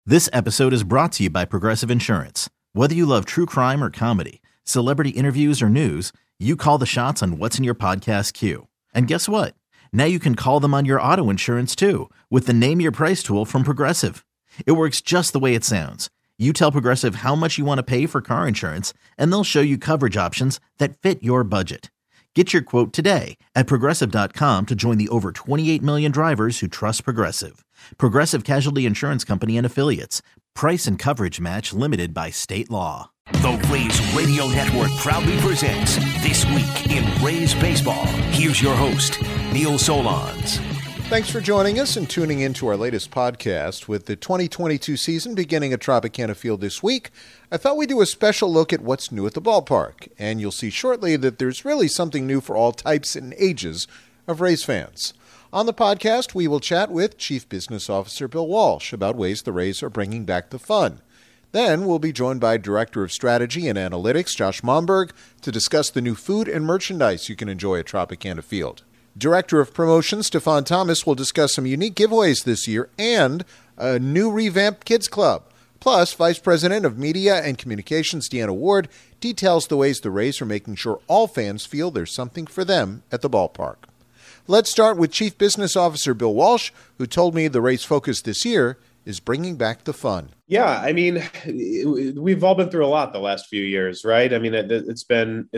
This episode is brought to you by Progressive Insurance. Whether you love true crime or comedy, celebrity interviews or news, you call the shots on what's in your podcast queue. And guess what? Now you can call them on your auto insurance too with the Name Your Price tool from Progressive. It works just the way it sounds. You tell Progressive how much you want to pay for car insurance, and they'll show you coverage options that fit your budget. Get your quote today at Progressive.com to join the over 28 million drivers who trust Progressive. Progressive Casualty Insurance Company and Affiliates. Price and coverage match limited by state law. The Rays Radio Network proudly presents This Week in Rays Baseball. Here's your host, Neil Solondz. Thanks for joining us and tuning in to our latest podcast. With the 2022 season beginning at Tropicana Field this week, I thought we'd do a special look at what's new at the ballpark. And you'll see shortly that there's really something new for all types and ages of Rays fans. On the podcast, we will chat with Chief Business Officer Bill Walsh about ways the Rays are bringing back the fun. Then we'll be joined by Director of Strategy and Analytics Josh Momberg to discuss the new food and merchandise you can enjoy at Tropicana Field. Director of Promotions Stefan Thomas will discuss some unique giveaways this year and a new revamped Kids Club. Plus, Vice President of Media and Communications Deanna Ward details the ways the Rays are making sure all fans feel there's something for them at the ballpark. Let's start with Chief Business Officer Bill Walsh, who told me the Rays' focus this year is bringing back the fun. Yeah, I mean, we've all been through a lot the last few years, right? I mean, it's been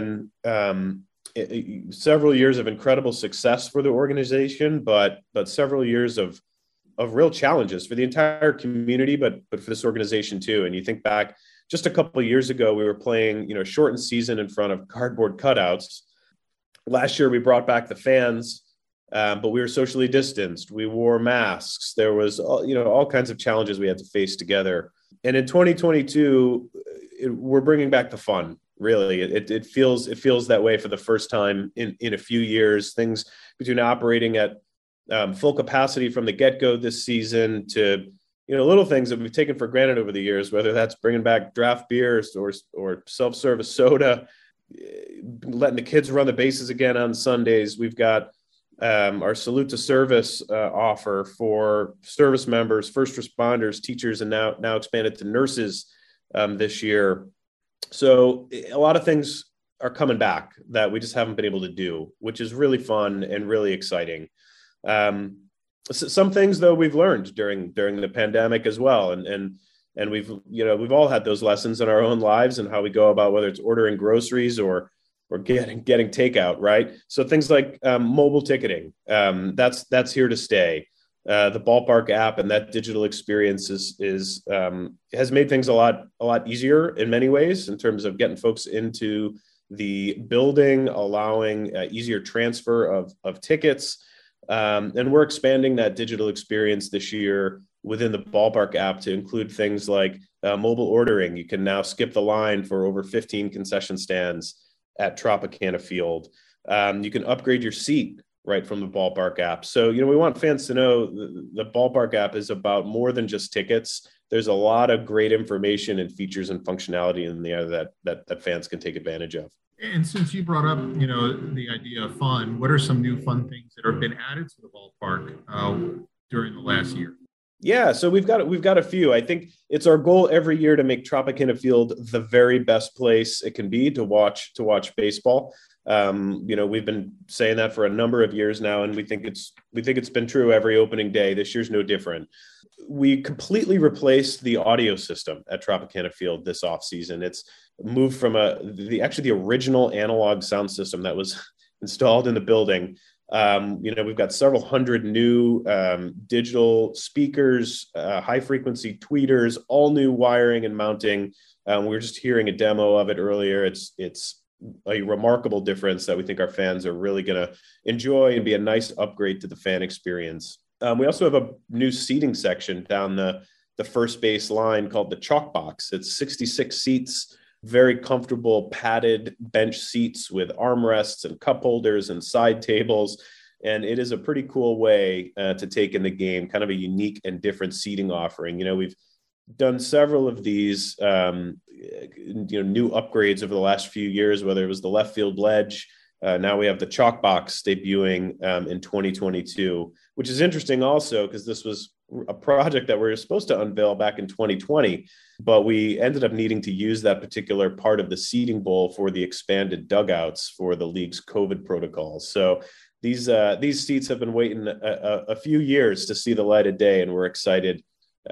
several years of incredible success for the organization, but several years of real challenges for the entire community, but for this organization too. And you think back just a couple of years ago, we were playing, a shortened season in front of cardboard cutouts. Last year, we brought back the fans, but we were socially distanced. We wore masks. There was, all kinds of challenges we had to face together. And in 2022, we're bringing back the fun. Really, it feels that way for the first time in a few years. Things between operating at full capacity from the get-go this season to little things that we've taken for granted over the years, whether that's bringing back draft beers or self-service soda, letting the kids run the bases again on Sundays. We've got our Salute to Service offer for service members, first responders, teachers, and now expanded to nurses this year. So a lot of things are coming back that we just haven't been able to do, which is really fun and really exciting. Some things, though, we've learned during the pandemic as well. And we've all had those lessons in our own lives and how we go about whether it's ordering groceries or getting takeout, right? So things like mobile ticketing, that's here to stay. The ballpark app and that digital experience has made things a lot easier in many ways in terms of getting folks into the building, allowing easier transfer of tickets. And we're expanding that digital experience this year within the ballpark app to include things like mobile ordering. You can now skip the line for over 15 concession stands at Tropicana Field. You can upgrade your seat right from the ballpark app. So, we want fans to know the ballpark app is about more than just tickets. There's a lot of great information and features and functionality in there that fans can take advantage of. And since you brought up, the idea of fun, what are some new fun things that have been added to the ballpark during the last year? Yeah, so we've got a few. I think it's our goal every year to make Tropicana Field the very best place it can be to watch baseball. We've been saying that for a number of years now, and we think it's been true every opening day. This year's no different. We completely replaced the audio system at Tropicana Field this offseason. It's moved from the original analog sound system that was installed in the building. We've got several hundred new digital speakers, high frequency tweeters, all new wiring and mounting. We were just hearing a demo of it earlier. It's a remarkable difference that we think our fans are really going to enjoy and be a nice upgrade to the fan experience. We also have a new seating section down the first base line called the Chalk Box. It's 66 seats, very comfortable padded bench seats with armrests and cup holders and side tables. And it is a pretty cool way to take in the game, kind of a unique and different seating offering. We've done several of these, new upgrades over the last few years, whether it was the left field ledge. Now we have the Chalk Box debuting in 2022, which is interesting also because this was a project that we were supposed to unveil back in 2020, but we ended up needing to use that particular part of the seating bowl for the expanded dugouts for the league's COVID protocols. So these seats have been waiting a few years to see the light of day, and we're excited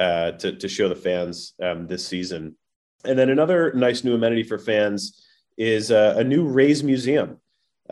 to show the fans this season. And then another nice new amenity for fans is a new Rays Museum.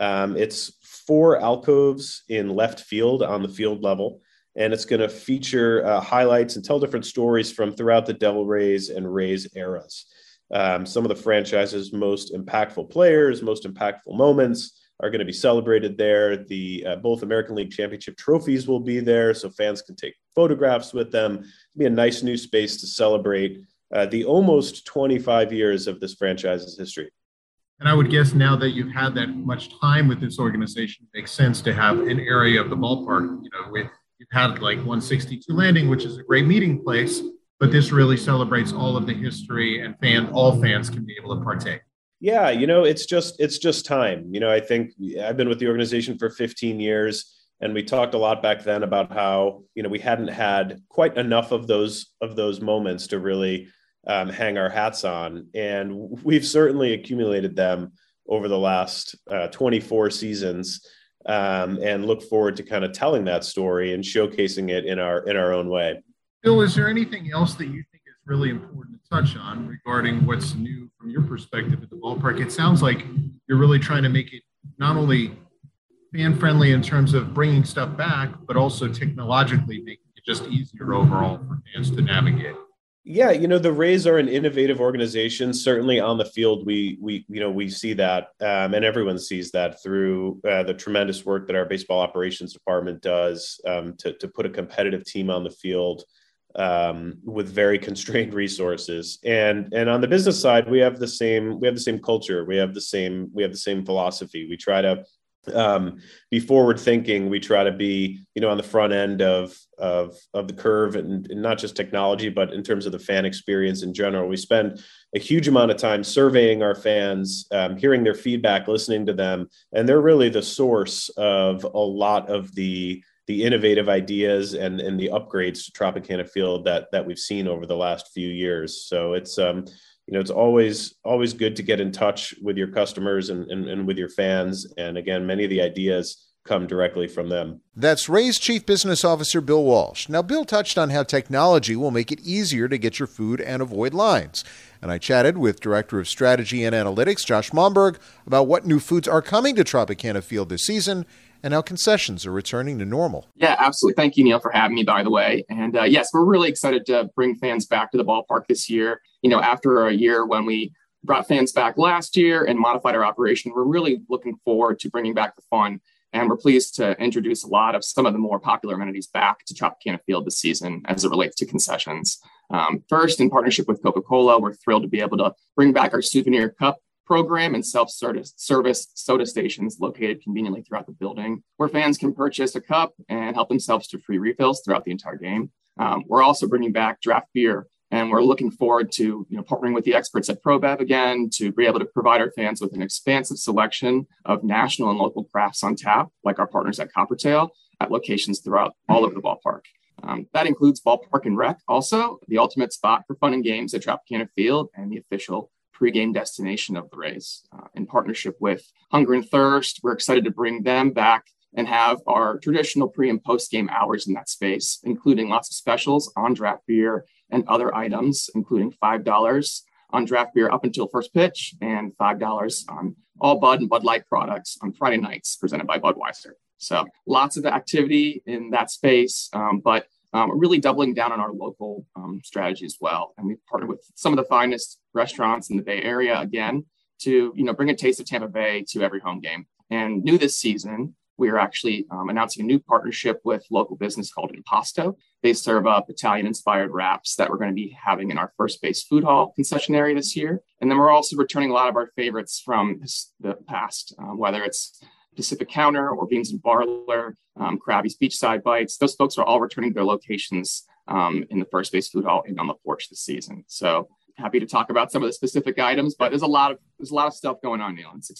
It's 4 alcoves in left field on the field level, and it's going to feature highlights and tell different stories from throughout the Devil Rays and Rays eras. Some of the franchise's most impactful players, most impactful moments are going to be celebrated there. The both American League Championship trophies will be there, so fans can take photographs with them. It'll be a nice new space to celebrate the almost 25 years of this franchise's history. And I would guess now that you've had that much time with this organization, it makes sense to have an area of the ballpark. You've had like 162 Landing, which is a great meeting place, but this really celebrates all of the history, and all fans can be able to partake. Yeah, it's just time. I think I've been with the organization for 15 years, and we talked a lot back then about how, we hadn't had quite enough of those moments to really hang our hats on. And we've certainly accumulated them over the last 24 seasons, and look forward to kind of telling that story and showcasing it in our own way. Bill, is there anything else that you think is really important to touch on regarding what's new from your perspective at the ballpark? It sounds like you're really trying to make it not only fan-friendly in terms of bringing stuff back, but also technologically making it just easier overall for fans to navigate. Yeah, the Rays are an innovative organization. Certainly on the field, we see that, and everyone sees that through the tremendous work that our baseball operations department does to put a competitive team on the field with very constrained resources. And on the business side, we have the same culture. We have the same philosophy. We try to be forward thinking. We try to be, on the front end of the curve, and not just technology, but in terms of the fan experience in general. We spend a huge amount of time surveying our fans, hearing their feedback, listening to them, and they're really the source of a lot of the innovative ideas and the upgrades to Tropicana Field that we've seen over the last few years. So it's it's always good to get in touch with your customers and with your fans. And again, many of the ideas come directly from them. That's Rays Chief Business Officer Bill Walsh. Now, Bill touched on how technology will make it easier to get your food and avoid lines. And I chatted with Director of Strategy and Analytics, Josh Momberg, about what new foods are coming to Tropicana Field this season and how concessions are returning to normal. Yeah, absolutely. Thank you, Neil, for having me, by the way. And yes, we're really excited to bring fans back to the ballpark this year. After a year when we brought fans back last year and modified our operation, we're really looking forward to bringing back the fun. And we're pleased to introduce a lot of some of the more popular amenities back to Tropicana Field this season as it relates to concessions. First, in partnership with Coca-Cola, we're thrilled to be able to bring back our souvenir cup program and self-service soda stations located conveniently throughout the building, where fans can purchase a cup and help themselves to free refills throughout the entire game. We're also bringing back draft beer, and we're looking forward to partnering with the experts at ProBev again to be able to provide our fans with an expansive selection of national and local crafts on tap, like our partners at Coppertail, at locations throughout all over the ballpark. That includes Ballpark and Rec, also the ultimate spot for fun and games at Tropicana Field and the official pregame destination of the Rays. In partnership with Hunger and Thirst, we're excited to bring them back and have our traditional pre- and post-game hours in that space, including lots of specials on draft beer and other items, including $5 on draft beer up until first pitch and $5 on all Bud and Bud Light products on Friday nights presented by Budweiser. So lots of activity in that space, but really doubling down on our local strategy as well. And we've partnered with some of the finest restaurants in the Bay Area, again, to bring a taste of Tampa Bay to every home game. And new this season, we are actually announcing a new partnership with local business called Impasto. They serve up Italian-inspired wraps that we're going to be having in our first base food hall concession area this year. And then we're also returning a lot of our favorites from the past, whether it's Pacific Counter or Beans and Barler, Krabby's Beachside Bites. Those folks are all returning to their locations in the first base food hall and on the porch this season. So happy to talk about some of the specific items, but there's a lot of stuff going on, Neil. It's exciting.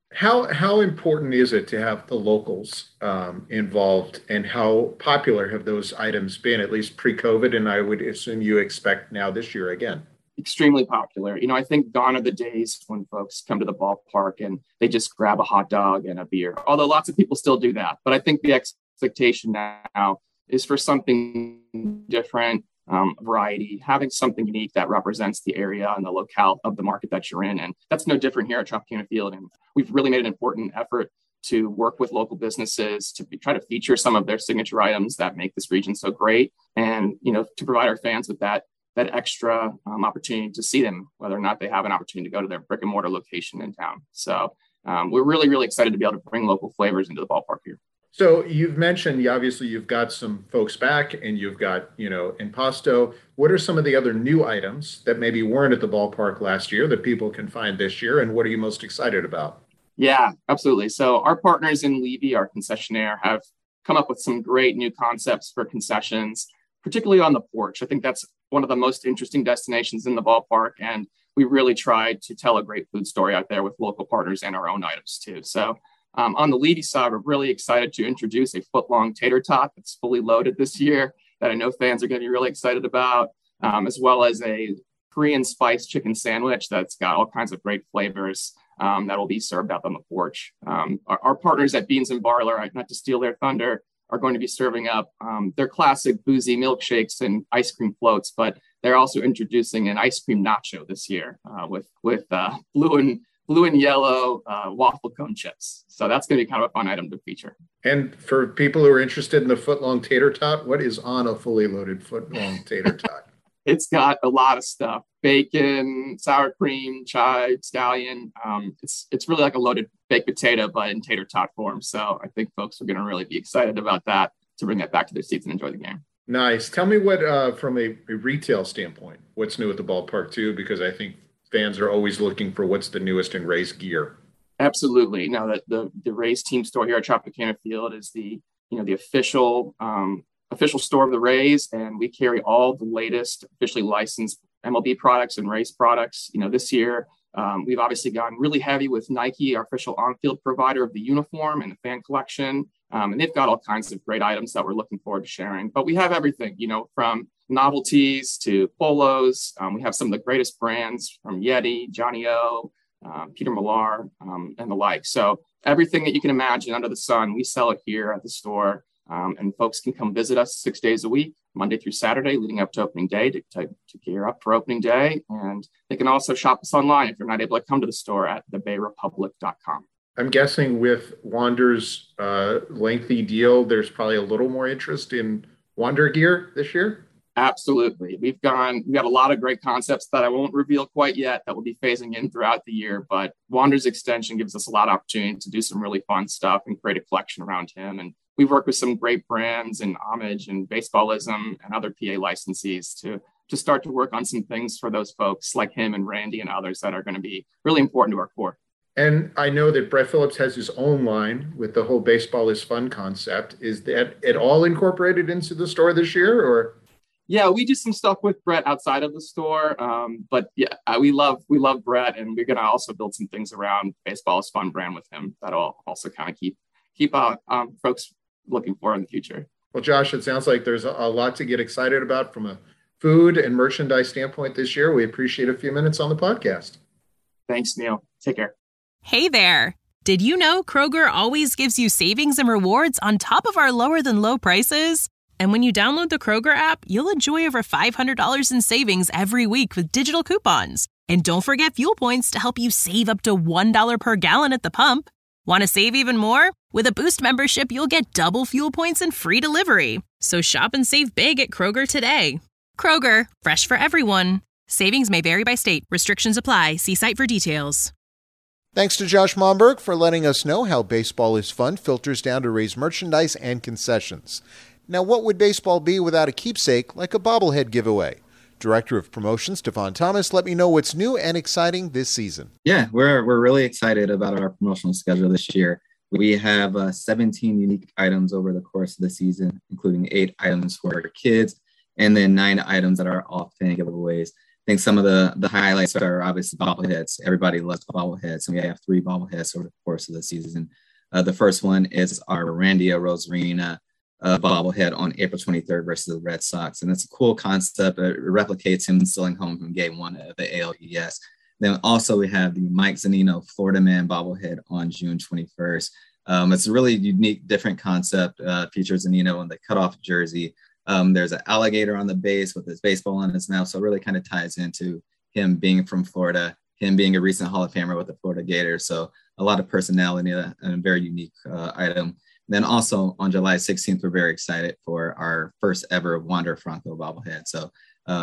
How important is it to have the locals involved, and how popular have those items been, at least pre-COVID? And I would assume you expect now this year again. Extremely popular. I think gone are the days when folks come to the ballpark and they just grab a hot dog and a beer, although lots of people still do that. But I think the expectation now is for something different, variety, having something unique that represents the area and the locale of the market that you're in. And that's no different here at Tropicana Field. And we've really made an important effort to work with local businesses to try to feature some of their signature items that make this region so great. And, to provide our fans with that extra opportunity to see them, whether or not they have an opportunity to go to their brick and mortar location in town. So we're really, really excited to be able to bring local flavors into the ballpark here. So you've mentioned, obviously, you've got some folks back and you've got, Impasto. What are some of the other new items that maybe weren't at the ballpark last year that people can find this year? And what are you most excited about? Yeah, absolutely. So our partners in Levy, our concessionaire, have come up with some great new concepts for concessions, particularly on the porch. I think that's one of the most interesting destinations in the ballpark. And we really tried to tell a great food story out there with local partners and our own items too. So on the Levy side, we're really excited to introduce a foot-long tater tot that's fully loaded this year that I know fans are going to be really excited about, as well as a Korean spice chicken sandwich that's got all kinds of great flavors that will be served up on the porch. Our partners at Beans and Barlow, not to steal their thunder, are going to be serving up their classic boozy milkshakes and ice cream floats, but they're also introducing an ice cream nacho this year with blue and yellow waffle cone chips. So that's going to be kind of a fun item to feature. And for people who are interested in the foot-long tater tot, what is on a fully loaded foot-long tater tot? It's got a lot of stuff: bacon, sour cream, chive, scallion. It's really like a loaded baked potato, but in tater tot form. So I think folks are going to really be excited about that, to bring that back to their seats and enjoy the game. Nice. Tell me what, from a retail standpoint, what's new at the ballpark too, because I think fans are always looking for what's the newest in Rays gear. Absolutely. Now that the Rays team store here at Tropicana Field is the official store of the Rays, and we carry all the latest officially licensed MLB products and Rays products. This year we've obviously gone really heavy with Nike, our official on-field provider of the uniform and the fan collection. And they've got all kinds of great items that we're looking forward to sharing. But we have everything, from novelties to polos. We have some of the greatest brands from Yeti, Johnny O, Peter Millar, and the like. So everything that you can imagine under the sun, we sell it here at the store. And folks can come visit us 6 days a week, Monday through Saturday, leading up to opening day to gear up for opening day. And they can also shop us online if you're not able to come to the store at thebayrepublic.com. I'm guessing with Wander's lengthy deal, there's probably a little more interest in Wander gear this year. Absolutely. We've got a lot of great concepts that I won't reveal quite yet that will be phasing in throughout the year, but Wander's extension gives us a lot of opportunity to do some really fun stuff and create a collection around him. And we've worked with some great brands and Homage and Baseballism and other PA licensees to start to work on some things for those folks like him and Randy and others that are going to be really important to our core. And I know that Brett Phillips has his own line with the whole baseball is fun concept. Is that at all incorporated into the store this year, or? Yeah, we do some stuff with Brett outside of the store. But yeah, we love Brett, and we're going to also build some things around Baseball is Fun brand with him that'll also kind of keep folks looking for in the future. Well, Josh, it sounds like there's a lot to get excited about from a food and merchandise standpoint this year. We appreciate a few minutes on the podcast. Thanks, Neil. Take care. Hey there. Did you know Kroger always gives you savings and rewards on top of our lower than low prices? And when you download the Kroger app, you'll enjoy over $500 in savings every week with digital coupons. And don't forget fuel points to help you save up to $1 per gallon at the pump. Want to save even more? With a Boost membership, you'll get double fuel points and free delivery. So shop and save big at Kroger today. Kroger, fresh for everyone. Savings may vary by state. Restrictions apply. See site for details. Thanks to Josh Momberg for letting us know how Baseball is Fun filters down to Rays merchandise and concessions. Now, what would baseball be without a keepsake like a bobblehead giveaway? Director of Promotions, Devon Thomas, let me know what's new and exciting this season. Yeah, we're really excited about our promotional schedule this year. We have 17 unique items over the course of the season, including 8 items for kids and then 9 items that are all fan giveaways. think some of the highlights are obviously bobbleheads. Everybody loves bobbleheads, and we have 3 bobbleheads over the course of the season. The first one is our Randy Arozarena bobblehead on April 23rd versus the Red Sox. And it's a cool concept. It replicates him stealing home from game 1 of the ALDS. Then also we have the Mike Zunino Florida Man bobblehead on June 21st. It's a really unique, different concept. Features Zunino in the cutoff jersey. There's an alligator on the base with his baseball on his mouth. So it really kind of ties into him being from Florida, him being a recent Hall of Famer with the Florida Gators. So a lot of personality and a very unique item. Then also on July 16th, we're very excited for our first ever Wander Franco bobblehead. So,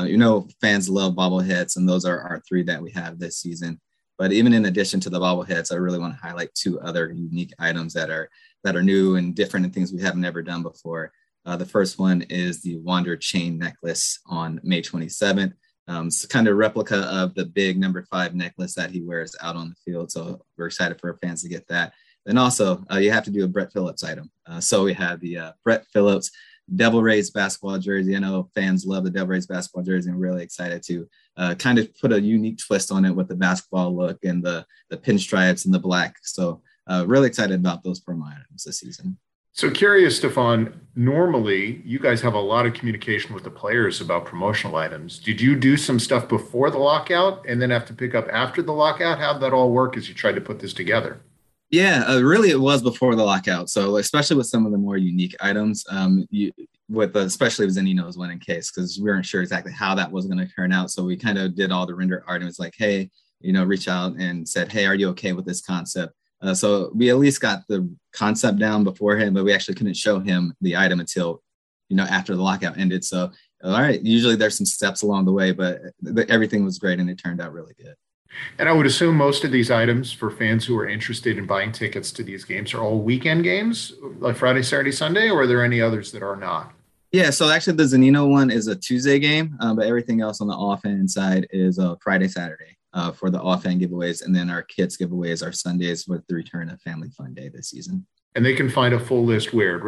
fans love bobbleheads, and those are our 3 that we have this season. But even in addition to the bobbleheads, I really want to highlight 2 other unique items that are new and different and things we have never done before. The first one is the Wander chain necklace on May 27th. It's kind of replica of the big number 5 necklace that he wears out on the field. So we're excited for our fans to get that. Then also, you have to do a Brett Phillips item. So we have the Brett Phillips Devil Rays basketball jersey. I know fans love the Devil Rays basketball jersey, and really excited to kind of put a unique twist on it with the basketball look and the pinstripes and the black. So really excited about those promo items this season. So curious, Stefan, normally you guys have a lot of communication with the players about promotional items. Did you do some stuff before the lockout and then have to pick up after the lockout? How'd that all work as you tried to put this together? Yeah, really it was before the lockout. So especially with some of the more unique items, especially with Zunino's winning case, because we weren't sure exactly how that was going to turn out. So we kind of did all the render art and was like, hey, reach out and said, hey, are you okay with this concept? So we at least got the concept down beforehand, but we actually couldn't show him the item until, after the lockout ended. So, all right, usually there's some steps along the way, but everything was great and it turned out really good. And I would assume most of these items for fans who are interested in buying tickets to these games are all weekend games, like Friday, Saturday, Sunday, or are there any others that are not? Yeah, so actually the Zunino one is a Tuesday game, but everything else on the off-hand side is Friday, Saturday for the off-hand giveaways. And then our kids giveaways are Sundays with the return of Family Fun Day this season. And they can find a full list where?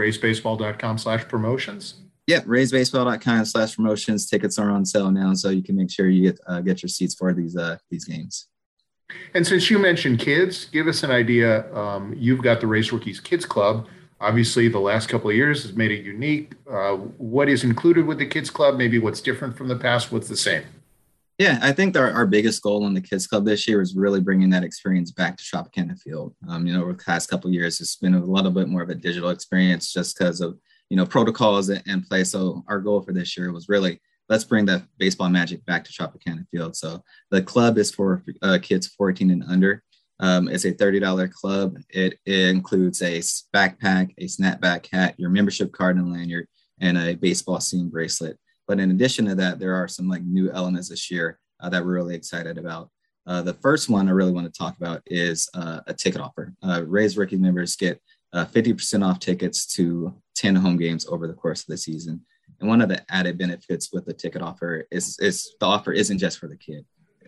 RaysBaseball.com/promotions? Yeah, RaysBaseball.com/promotions. Tickets are on sale now, so you can make sure you get your seats for these games. And since you mentioned kids, give us an idea. You've got the Rays Rookies Kids Club. Obviously, the last couple of years has made it unique. What is included with the Kids Club? Maybe what's different from the past? What's the same? Yeah, I think our biggest goal in the Kids Club this year is really bringing that experience back to Tropicana Field. Over the past couple of years, it's been a little bit more of a digital experience just because of protocols in place. So our goal for this year was really, let's bring that baseball magic back to Tropicana Field. So the club is for kids 14 and under. It's a $30 club. It includes a backpack, a snapback hat, your membership card and lanyard, and a baseball seam bracelet. But in addition to that, there are some new elements this year that we're really excited about. The first one I really want to talk about is a ticket offer. Rays Rookie members get 50% off tickets to 10 home games over the course of the season. And one of the added benefits with the ticket offer is the offer isn't just for the kid.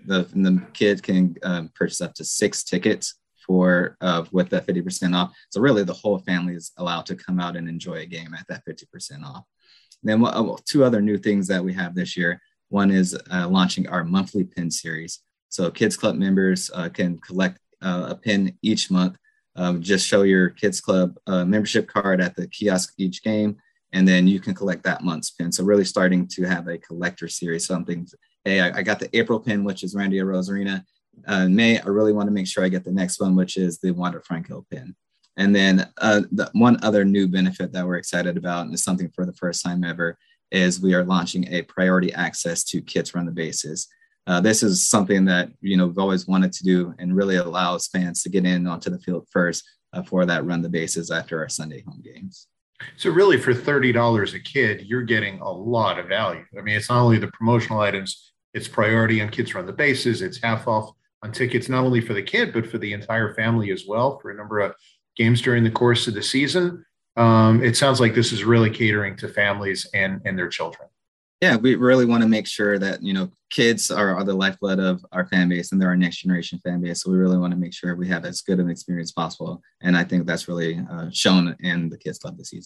The kid can purchase up to 6 tickets with that 50% off. So really the whole family is allowed to come out and enjoy a game at that 50% off. Then 2 other new things that we have this year. One is launching our monthly pin series. So Kids Club members can collect a pin each month. Just show your Kids Club membership card at the kiosk each game, and then you can collect that month's pin. So really starting to have a collector series, something, hey, I got the April pin, which is Randy Arozarena. May, I really want to make sure I get the next one, which is the Wander Franco pin. And then the one other new benefit that we're excited about, and is something for the first time ever, is we are launching a priority access to Kids Run the Bases. This is something that, we've always wanted to do and really allows fans to get in onto the field first for that run the bases after our Sunday home games. So really for $30 a kid, you're getting a lot of value. I mean, it's not only the promotional items, it's priority on Kids Run the Bases. It's half off on tickets, not only for the kid, but for the entire family as well for a number of games during the course of the season. It sounds like this is really catering to families and their children. Yeah, we really want to make sure that, kids are the lifeblood of our fan base and they're our next generation fan base. So we really want to make sure we have as good of an experience as possible. And I think that's really shown in the Kids Club this season.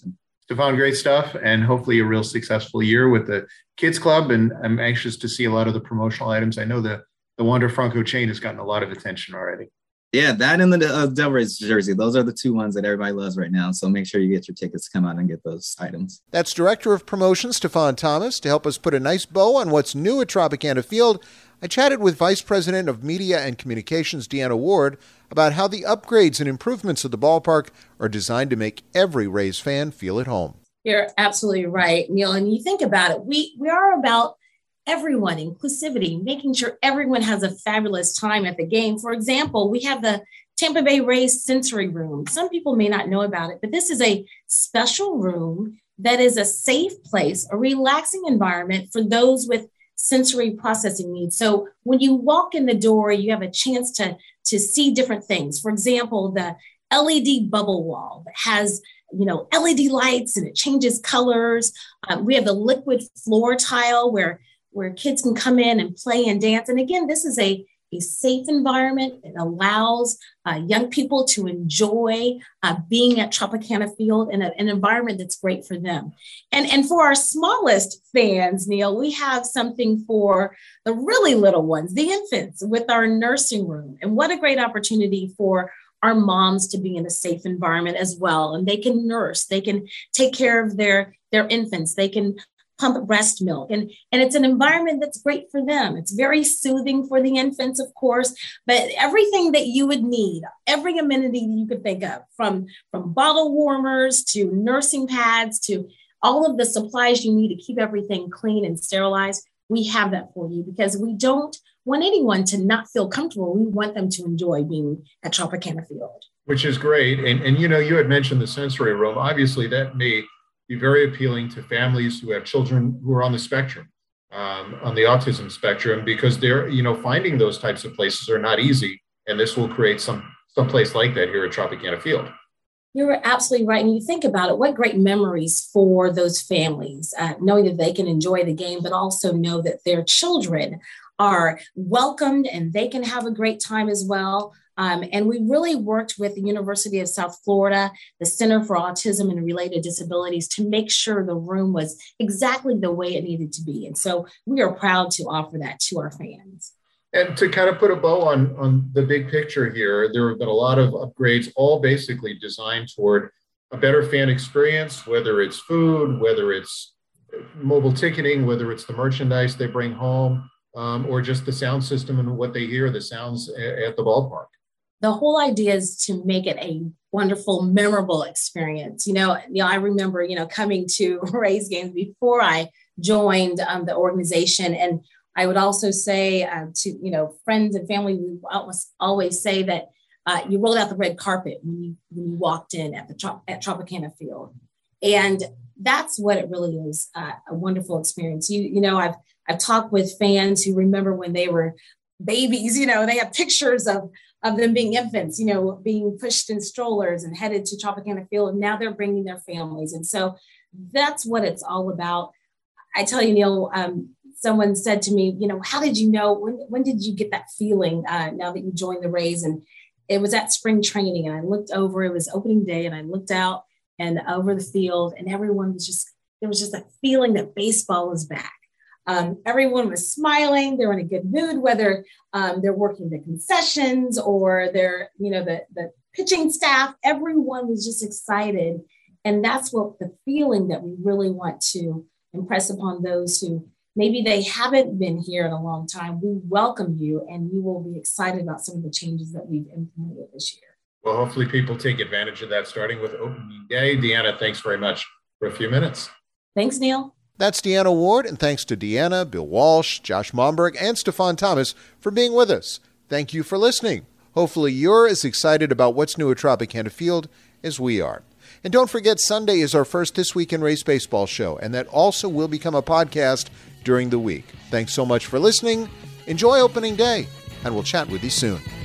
Stefan, great stuff, and hopefully a real successful year with the Kids Club. And I'm anxious to see a lot of the promotional items. I know the Wander Franco chain has gotten a lot of attention already. Yeah, that and the Devil Rays jersey. Those are the two ones that everybody loves right now. So make sure you get your tickets to come out and get those items. That's Director of Promotions, Stefan Thomas. To help us put a nice bow on what's new at Tropicana Field, I chatted with Vice President of Media and Communications, Deanna Ward, about how the upgrades and improvements of the ballpark are designed to make every Rays fan feel at home. You're absolutely right, Neil. And you think about it, we are about everyone, inclusivity, making sure everyone has a fabulous time at the game. For example, we have the Tampa Bay Rays sensory room. Some people may not know about it, but this is a special room that is a safe place, a relaxing environment for those with sensory processing needs. So when you walk in the door, you have a chance to see different things. For example, the LED bubble wall that has LED lights and it changes colors. We have the liquid floor tile where kids can come in and play and dance. And again, this is a safe environment. It allows young people to enjoy being at Tropicana Field in an environment that's great for them. And for our smallest fans, Neil, we have something for the really little ones, the infants, with our nursing room. And what a great opportunity for our moms to be in a safe environment as well. And they can nurse, they can take care of their infants, they can pump breast milk. And it's an environment that's great for them. It's very soothing for the infants, of course, but everything that you would need, every amenity you could think of, from bottle warmers to nursing pads to all of the supplies you need to keep everything clean and sterilized, we have that for you because we don't want anyone to not feel comfortable. We want them to enjoy being at Tropicana Field. Which is great. And you had mentioned the sensory room. Obviously, that may be very appealing to families who have children who are on the spectrum, on the autism spectrum, because they're, finding those types of places are not easy. And this will create some place like that here at Tropicana Field. You're absolutely right. And you think about it, what great memories for those families, knowing that they can enjoy the game, but also know that their children are welcomed and they can have a great time as well. And we really worked with the University of South Florida, the Center for Autism and Related Disabilities, to make sure the room was exactly the way it needed to be. And so we are proud to offer that to our fans. And to kind of put a bow on the big picture here, there have been a lot of upgrades, all basically designed toward a better fan experience, whether it's food, whether it's mobile ticketing, whether it's the merchandise they bring home, or just the sound system and what they hear, the sounds at the ballpark. The whole idea is to make it a wonderful, memorable experience. I remember, coming to Rays games before I joined the organization. And I would also say to, friends and family, we always say that you rolled out the red carpet when you walked in at Tropicana Field. And that's what it really is, a wonderful experience. I've talked with fans who remember when they were babies, they have pictures of them being infants, being pushed in strollers and headed to Tropicana Field. And now they're bringing their families. And so that's what it's all about. I tell you, Neil, someone said to me, how did you know, when did you get that feeling now that you joined the Rays? And it was at spring training. And I looked over, it was opening day, and I looked out and over the field, and everyone was there was just that feeling that baseball was back. Everyone was smiling. They're in a good mood, whether they're working the concessions or they're, the pitching staff. Everyone was just excited. And that's what the feeling that we really want to impress upon those who maybe they haven't been here in a long time. We welcome you, and you will be excited about some of the changes that we've implemented this year. Well, hopefully people take advantage of that starting with opening day. Deanna, thanks very much for a few minutes. Thanks, Neil. That's Deanna Ward, and thanks to Deanna, Bill Walsh, Josh Momberg, and Stefan Thomas for being with us. Thank you for listening. Hopefully you're as excited about what's new at Tropicana Field as we are. And don't forget, Sunday is our first This Week in Rays Baseball show, and that also will become a podcast during the week. Thanks so much for listening. Enjoy opening day, and we'll chat with you soon.